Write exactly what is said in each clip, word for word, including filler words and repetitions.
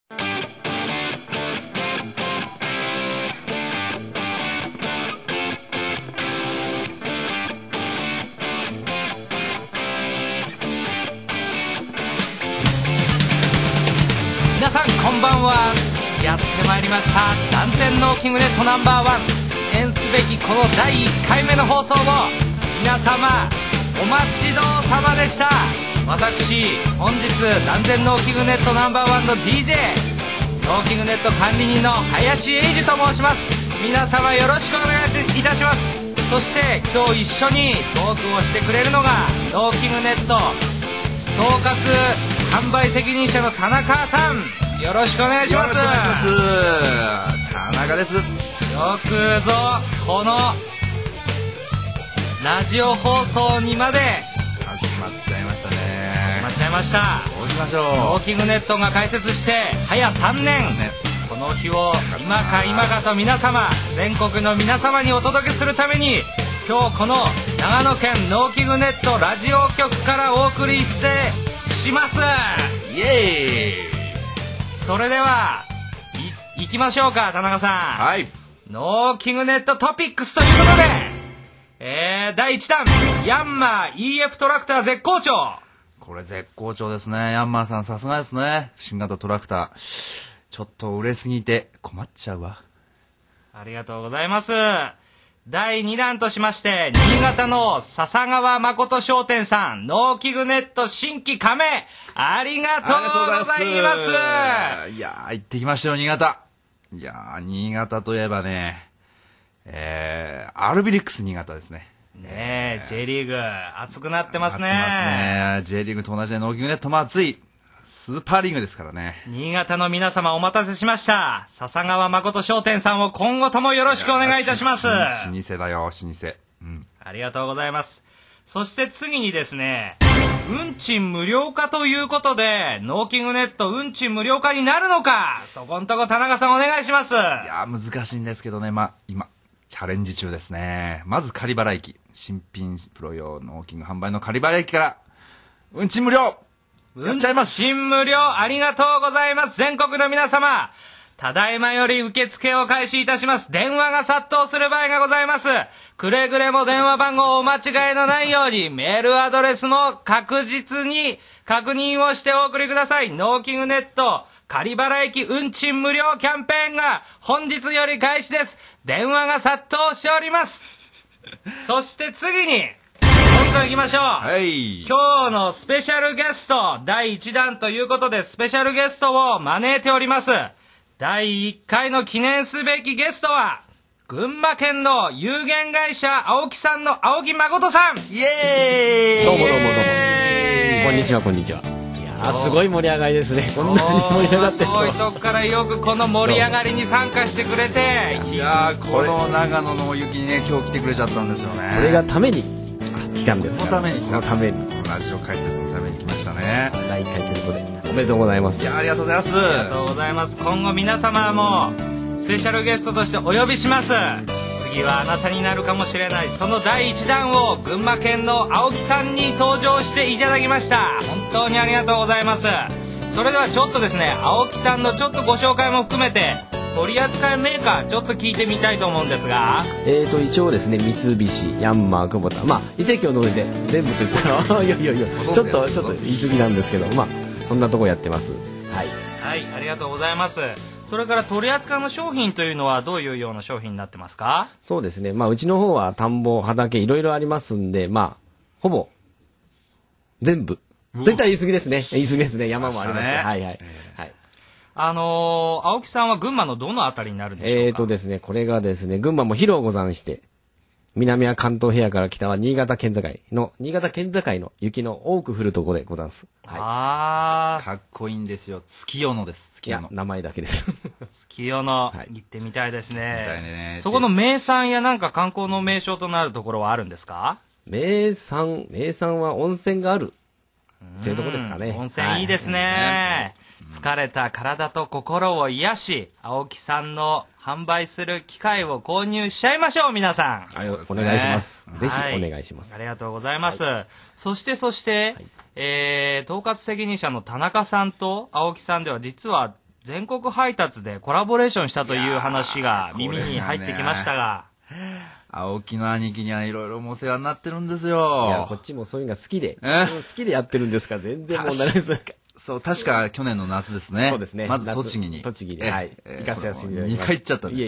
皆さんこんばんは。やってまいりました断然ノーキングネットナンバーワン、記念すべきこのだいいっかいめの放送を皆様お待ちどうさまでした。私本日断然ノーキングネットナンバーワンの ディージェー ノーキングネット管理人の林英二と申します。皆様よろしくお願いいたします。そして今日一緒にトークをしてくれるのがノーキングネット統括販売責任者の田中さん、よろしくお願いします。 よろしくお願いします。田中です。 よくぞこのラジオ放送にまで始まっちゃいましたね。 始まっちゃいました。 どうしましょう。 ノーキングネットが開設して早さんねん、この日を今か今かと皆様全国の皆様にお届けするために、今日この長野県ノーキングネットラジオ局からお送りしてします。 イエーイ。 それではい行きましょうか田中さん。 はい。 ノーキングネットトピックスということで、えー、だいいちだんヤンマー イーエフ トラクター絶好調。 これ絶好調ですね。ヤンマーさんさすがですね。新型トラクターちょっと売れすぎて困っちゃうわ。 ありがとうございます。だいにだんとしまして、新潟の笹川誠商店さん、ノーキングネット新規加盟ありがとうございます。 いやー行ってきましたよ新潟。いやー新潟といえばね、えー、アルビリックス新潟ですね。 ねえ、えー、J リーグ熱くなってますね。 熱くなってますね。 J リーグと同じでノーキングネットも熱いスーパーリーグですからね。 新潟の皆様お待たせしました。笹川誠商店さんを今後ともよろしくお願いいたします。 老舗だよ老舗、うん、 ありがとうございます。そして次にですね、運賃無料化ということでノーキングネット運賃無料化になるのか、そこんとこ田中さんお願いします。いや難しいんですけどね、まあ今チャレンジ中ですね。まず仮払い機、新品プロ用ノーキング販売の仮払い機から運賃無料やっちゃいます。 新無料ありがとうございます。全国の皆様、ただいまより受付を開始いたします。電話が殺到する場合がございます。くれぐれも電話番号をお間違いのないように、メールアドレスも確実に確認をしてお送りください。ノーキングネット仮払い機運賃無料キャンペーンが本日より開始です。電話が殺到しております。そして次に本当に行きましょう。 はい、 今日のスペシャルゲストだいいちだんということでスペシャルゲストを招いております。だいいっかいの記念すべきゲストは群馬県の有限会社青木さんの青木誠さん。 イエーイ。 どうもどうもどうもこんにちはこんにちは。いやすごい盛り上がりですね。こんなに盛り上がってると遠いとこからよくこの盛り上がりに参加してくれて、 いやーこの長野の雪にね今日来てくれちゃったんですよね。 これがために来たんですから。 そのために来た。 そのためにラジオ解説のために来ましたね。 だいいっかいということでおめでとうございます。 いやありがとうございます。 ありがとうございます。今後皆様もスペシャルゲストとしてお呼びします。次はあなたになるかもしれない、そのだいいちだんを群馬県の青木さんに登場していただきました。本当にありがとうございます。それではちょっとですね、青木さんのちょっとご紹介も含めて取扱いメーカーちょっと聞いてみたいと思うんですが、 えーと一応ですね、三菱、ヤンマー、久保田、まあ遺跡を除いて全部と言ったらいやいやいやちょっとちょっと言い過ぎなんですけど、まあそんなとこやってます。はいはい、ありがとうございます。それから取り扱いの商品というのはどういうような商品になってますか？ そうですね、まあうちの方は田んぼ畑いろいろありますんで、まあほぼ全部といったら言い過ぎですね。言い過ぎですね。山もありますね。はいはい。はい。 あのー、青木さんは群馬のどのあたりになるんでしょうか？ えーとですね、これがですね、群馬も広うござんして、南は関東平野から北は新潟県境の、新潟県境の雪の多く降るところでござんす。はい。 あー。 かっこいいんですよ。月夜野です。月夜野。 いや、名前だけです。 月夜野、 はい、 行ってみたいですね。 みたいね。 そこの名産やなんか観光の名所となるところはあるんですか？ 名産、名産は温泉がある。というところですかね。 温泉いいですね。はい、疲れた体と心を癒し、青木さんの販売する機械を購入しちゃいましょう、皆さん。 はい、お願いします。ぜひお願いします。 はい、ありがとうございます。はい、そしてそして、はい、えー、統括責任者の田中さんと青木さんでは実は全国配達でコラボレーションしたという話が耳に入ってきましたが、 青木の兄貴にはいろいろお世話になってるんですよ。 いや、こっちもそういうのが好きで、好きでやってるんですから、全然問題ないです。 そう、確か去年の夏ですね。 そうですね。 まず栃木に。 栃木に、はい。行かせていただきました。 にかい行っちゃったね。 いえい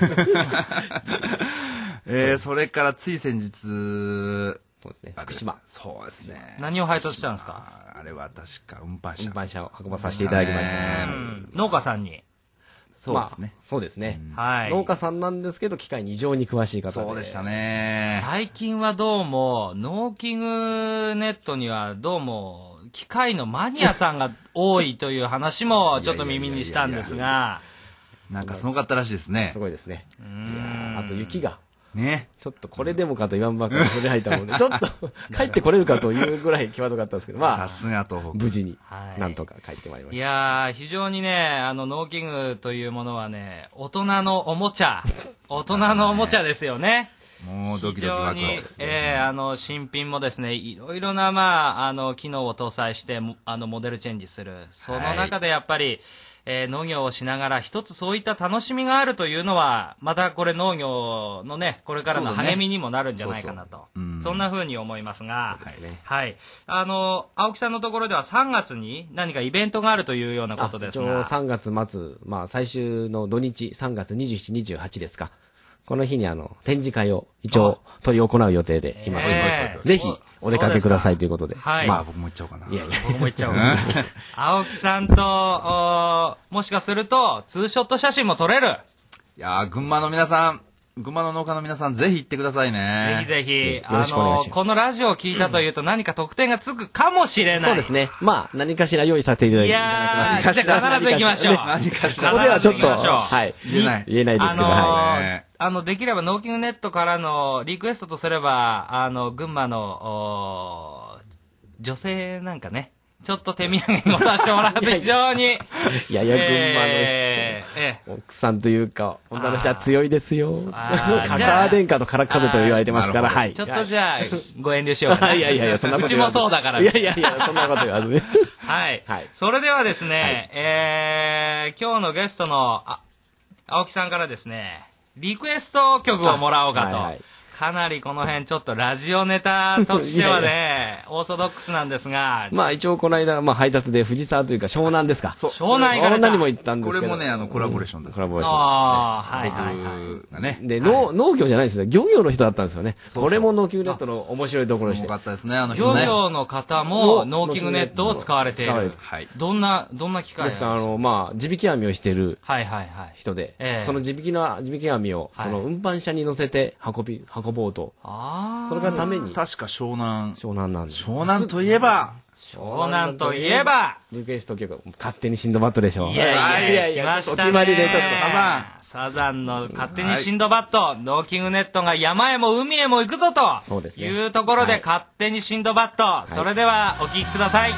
え。えー、それからつい先日、 そうですね。福島。 そうですね。 何を配達したんですか？ あれは確か運搬車。 運搬車を運ばさせていただきましたね。 農家さんに。 そうですね。そうですね。 はい。 農家さんなんですけど、機械に異常に詳しい方で。 そうでしたね。 最近はどうも、農機具ネットにはどうも、機械のマニアさんが多いという話もちょっと耳にしたんですが。 なんかすごかったらしいですね。 すごいですね。いやあと雪が。 ね。 ちょっとこれでもかと言わんばかりそれ入ったもんで、ちょっと帰ってこれるかというぐらい際どかったんですけど、まあ、 さすが東北。 無事になんとか帰ってまいりました。 いやー、非常にね、あの、農機具というものはね、大人のおもちゃ、大人のおもちゃですよね。 もうドキドキワクワクですね。 えー、あの、新品もですね、いろいろな、まあ、あの、機能を搭載して、あの、モデルチェンジする。その中でやっぱり、えー、農業をしながら一つそういった楽しみがあるというのは、またこれ農業のね、これからの励みにもなるんじゃないかなと。そ, うそう、うん、そんな風に思いますが、 そうですね。 はい。あの、青木さんのところではさんがつに何かイベントがあるというようなことですが。 一応さんがつ末、まあ最終の土日、さんがつにじゅうしち、にじゅうはちですか。この日にあの、展示会を一応取り行う予定でいます、えー、ぜひお出かけくださいということで。 はい。 まあ僕も行っちゃおうかな。 いやいや、 僕も行っちゃおう。青木さんと、もしかすると、ツーショット写真も撮れる。 いやー、群馬の皆さん、群馬の農家の皆さん、ぜひ行ってくださいね。 ぜひぜひ、 よろしくお願いします。 あの、このラジオを聞いたというと何か特典がつくかもしれない。 そうですね。まあ、何かしら用意させていただきます。 いやー、じゃあ必ず行きましょう。 何かしら。 ここではちょっと、はい。 言えない。 言えないですけど、 はい。あの、できれば農機具ネットからのリクエストとすれば、あの、群馬の、女性なんかね、ちょっと手土産に持たせてもらって非常に。 いやいや、群馬の人、えーえー、奥さんというか、女の人は強いですよ。カカア殿下とから風と言われてますから、はい。 ちょっとじゃあ、ご遠慮しようかな。 いやいやいや、そんなことうちもそうだから。 いやいやいや、そんなこと言わずね。 はい。はい。それではですね、はい、えー、今日のゲストの、あ、青木さんからですね、リクエスト曲をもらおうかと。はいはい、かなりこの辺ちょっとラジオネタとしてはね、いやいやオーソドックスなんですが。 まあ一応この間、まあ配達で藤沢というか湘南ですか。 そう。湘南行かれた。 湘南にも行ったんですけど。 これもね、あの、コラボレーションだ、うん、 コラボレーション。 ああ、はいはいはい。 ね。 で、農、農業じゃないですよ。漁業の人だったんですよね。そうそうこれも農機具ネットの面白いところでして。 すごかったですね、あの人ね。漁業の方も農機具ネットを使われている。使われてる。 はい。 どんな、どんな機械ですか、あの、まあ、地引き網をしている。 はいはいはい。 人で。 ええ。 その地引きの、地引き網を、その運搬車に乗せて運び、運ぼうと。 ああ。 それがために。 確か湘南。 湘南なんです。 湘南といえば。 湘南といえば。 リクエスト曲、勝手にシンドバッドでしょ。 いやいやいや、来ましたね。 お決まりでちょっとサザン。 サザンの勝手にシンドバッド、農機具ネットが山へも海へも行くぞと。 そうですね。 いうところで勝手にシンドバッド。はい、それではお聴きください。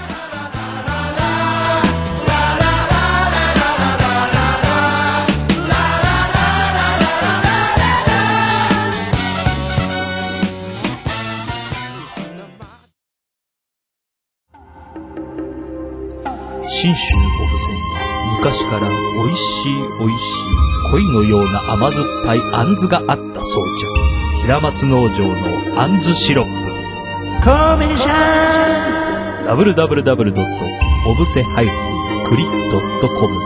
信州のお布施には昔から美味しい美味しい恋のような甘酸っぱいあんずがあったそうじゃ。平松農場のあんずシロップコメシャン ダブリューダブリューダブリュードットオブセハイフンクリドットコム。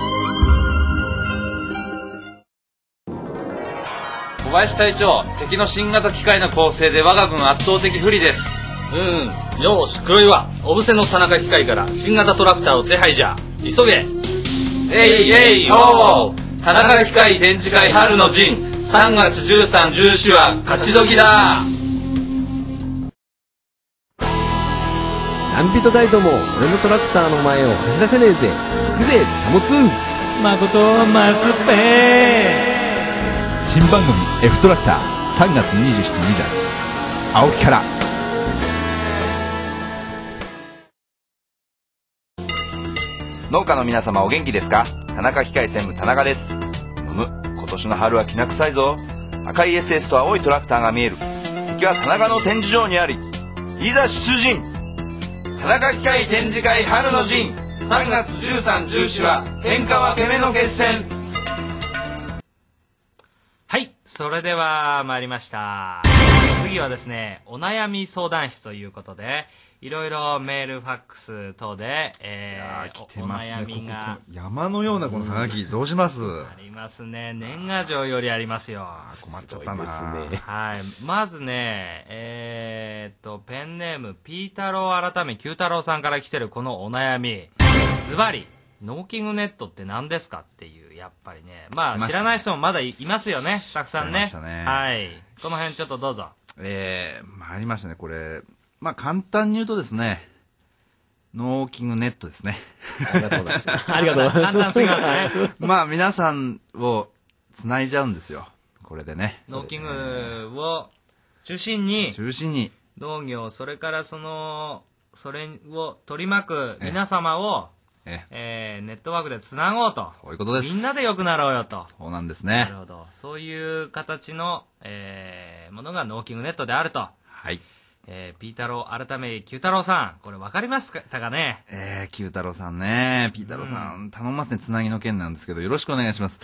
小林隊長、敵の新型機械の構成で我が軍圧倒的不利です。 うん、よーし、黒岩、小布施の田中機械から新型トラクターを手配じゃ。急げ。 えいえいおー、田中機械展示会春の陣、さんがつじゅうさん、じゅうよんは勝ち時だ。 何人たりとも俺のトラクターの前を走らせねえぜ。行くぜ、貨物。 誠松ペー。新番組 F トラクターさんがつにじゅうしち、にじゅうはち、青木から。 農家の皆様お元気ですか？田中機械専務田中です。むむ、今年の春はきな臭いぞ。赤い エスエス と青いトラクターが見える。敵は田中の展示場にあり、いざ出陣。田中機械展示会春の陣、 さんがつじゅうさん、じゅうよんは天下分け目の決戦。 はい、それでは参りました。次はですね、お悩み相談室ということで、いろいろメール、ファックス等で、えー、 来てますね、 お悩みがここ山のようなこのハガキ、どうします？ ありますね。年賀状よりありますよ。 困っちゃったな。 すごいですね。 はい。まずね、えーっと、ペンネーム、ピー太郎改め、九太郎さんから来てるこのお悩み。ズバリ、ノーキングネットって何ですかっていう、やっぱりね。まあ、知らない人もまだいますよね。たくさんね。 来ちゃいましたねはい。この辺ちょっとどうぞ。 えー、参りましたね、これ。まあ、簡単に言うとですね、ノーキングネットですね。 ありがとうございます。ありがとうございます。 簡単すぎますね。 まあ、皆さんを繋いじゃうんですよ。これでね。 ノーキングを中心に、 中心に。 農業、それからその、それを取り巻く皆様を、 ええー、ネットワークでつなごうと。 そういうことです。 みんなで良くなろうよと。 そうなんですねなる。ほど。そういう形の、えー、ものがノーキングネットであると。 はい。 えー、ピー太郎改め九太郎さん、これ分かりますかかね？ えー、九太郎さんね。ピー太郎さん、頼みますね、つなぎの件なんですけど、よろしくお願いします。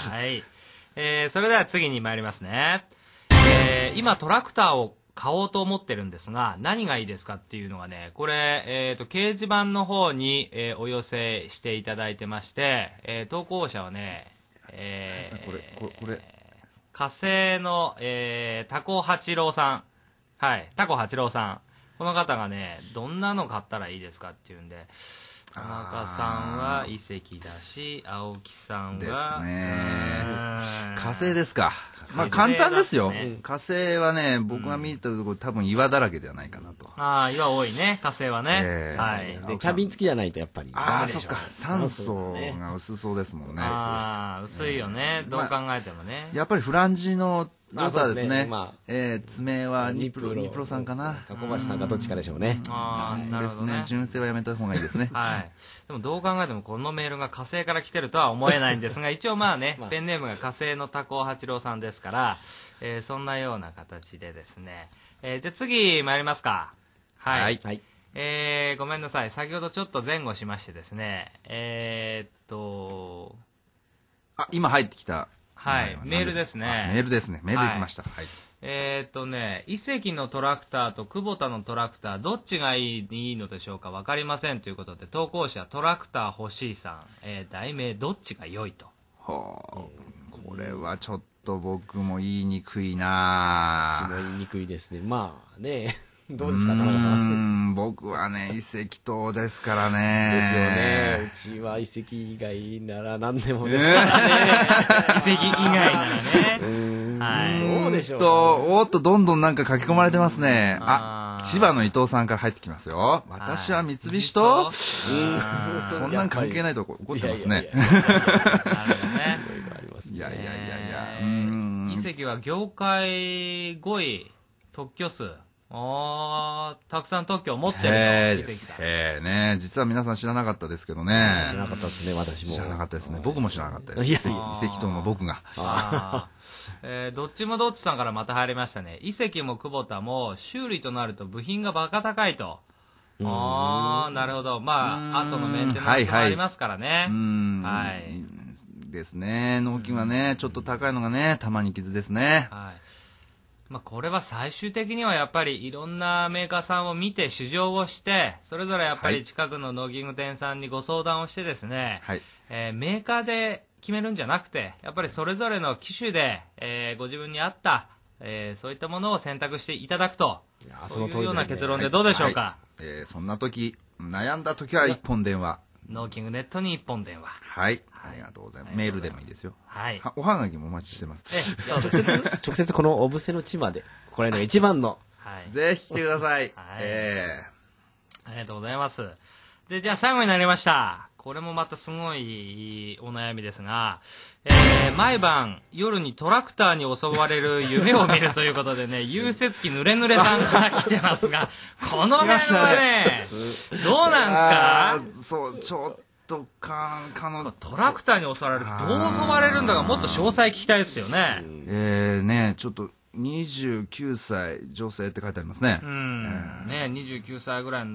はい。えー、それでは次に参りますね。えー、今トラクターを買おうと思ってるんですが、何がいいですかっていうのがね、これ、えっと、掲示板の方に、えー、お寄せしていただいてまして、えー、投稿者はね、えー、 これ、これ、これ。 火星の、えー、タコ八郎さん。はい、タコ八郎さん。この方がね、どんなの買ったらいいですかっていうんで、田中さんは遺跡だし、青木さんは、 ですね。 うん火星ですか。まあ火星簡単ですよ。 だね火星はね、僕が見たところ多分岩だらけではないかなと。 ああ、岩多いね、火星はね。 えーはい。 で、キャビン付きじゃないとやっぱり。 ああ、そっか。酸素が薄そうですもんね。 ああ、薄いよね、どう考えてもね。 やっぱりフランジの良さですね。 まあえー、爪はニプロ、ニプロさんかな。 小橋さんかどっちかでしょうね。 ああ、なるほどね。 ですね。純正はやめた方がいいですね。 はい。でもどう考えてもこのメールが火星から来てるとは思えないんですが、一応まあね、ペンネームが火星のタコ八郎さんですから、えー、そんなような形でですね。えー、じゃあ次参りますか。はい。 はい。はい。 えー、ごめんなさい。先ほどちょっと前後しましてですね。えー、っと、 あ、今入ってきた。 はい、メールですね。 メールですね。メールできました。はい。 えー、っとね、遺跡のトラクターと久保田のトラクター、どっちがいいいいのでしょうか分かりませんということで、投稿者トラクター欲しいさん、えー、題名どっちが良いと。 はあ、これはちょっと僕も言いにくいな私も言いにくいですね。まあね、どうですか、田中さん。 うん、僕はね、遺跡島ですからね。 ですよね。うちは遺跡以外なら何でもですからね。 遺跡以外ならね。はい。 どうでしょう、 ね。と、おっと、どんどんなんか書き込まれてますね。 あ、 千葉の伊藤さんから入ってきますよ。私は三菱と、そんなん関係ないと怒ってますね。 なるほどね。 いやいやいやいや。 遺跡は業界ごい特許数。あー、たくさん特許を持ってるへ遺跡さん。 えね、実は皆さん知らなかったですけどね。 知らなかったですね、私も。 知らなかったですね。僕も知らなかったです。 いやいや遺跡島の僕が。 あえー、どっちもどっちさんからまた入りましたね。遺跡も久保田も修理となると部品がバカ高いと。あー、なるほど。まあ、後のメンテナンスもありますからね。はい。 ですね。納金はね、ちょっと高いのがね、たまに傷ですね。 はい。まあ、これは最終的にはやっぱりいろんなメーカーさんを見て試乗をしてそれぞれやっぱり近くのノーキング店さんにご相談をしてですね、はい、えー、メーカーで決めるんじゃなくてやっぱりそれぞれの機種で、えー、ご自分に合った、えー、そういったものを選択していただくとそういうような結論でどうでしょうか。 はいはい、えー、そんな時悩んだ時は一本電話、 ノーキングネットに一本電話。 はい。ありがとうございます。メールでもいいですよ。 はい。 おはがきもお待ちしてます。 え、直接、直接このお布施の地まで、これの一番の。 はい。 ぜひ来てください。はい。 えー、ありがとうございます。で、じゃあ最後になりました。これもまたすごいお悩みですが、えー、毎晩夜にトラクターに襲われる夢を見るということでね、融雪機ぬれぬれさんから来てますが、このメールはね、どうなんですか？ そう、ちょっとか、かの、 トラクターに襲われる。どう襲われるんだかもっと詳細聞きたいですよね。 えー、ね、ちょっと、にじゅうきゅうさい女性って書いてありますね。 うん。ね、にじゅうきゅうさいぐらいになっ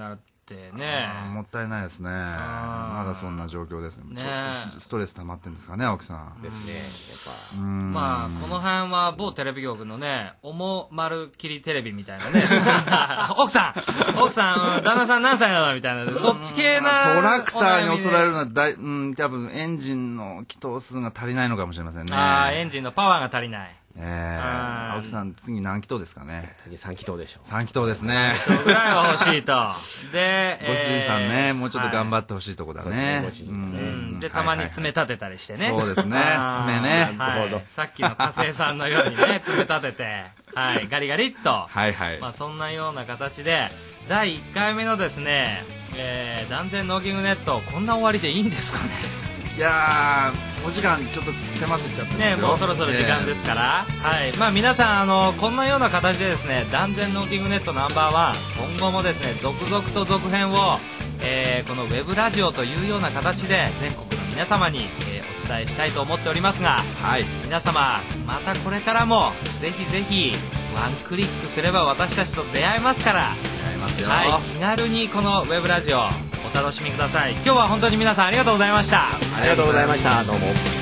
ってね。 もったいないですね。まだそんな状況ですね。ねちょっとストレス溜まってるんですかね、青木さん。 ですね。やっぱ。 まあ、この辺は某テレビ局のね、おもまるきりテレビみたいなね。奥さん奥さん、旦那さん何歳なのみたいな。そっち系な。 トラクターに恐れられるのはだい、うん、多分エンジンの気筒数が足りないのかもしれませんね。 ああ、エンジンのパワーが足りない。 ええー、青木さん、次何気筒ですかね。 次さん気筒でしょう。 さん気筒ですね。 そうぐらいは欲しいと。で、 ご主人さんね、もうちょっと頑張ってほしいとこだね。 ご主人ね。で、たまに爪立てたりしてね。 そうですね、爪ね。 なるほど。さっきの火星さんのようにね、爪立てて、はい、ガリガリっと。 はいはい。 まあ、そんなような形で、だいいっかいめのですね、えー、断然ノーキングネット、こんな終わりでいいんですかね。 いやー、お時間ちょっと迫ってきちゃってますよね、もうそろそろ時間ですから、えー、はい、まあ皆さん、あの、こんなような形でですね、断然ノーキングネットナンバーワン、今後もですね、続々と続編を、えー、このウェブラジオというような形で全国の皆様に、えー、お伝えしたいと思っておりますが、 はい、 皆様、またこれからも、ぜひぜひ、ワンクリックすれば私たちと出会えますから、 出会えますよ。 はい、気軽にこのウェブラジオ、お楽しみください。今日は本当に皆さんありがとうございました。 ありがとうございました。どうも。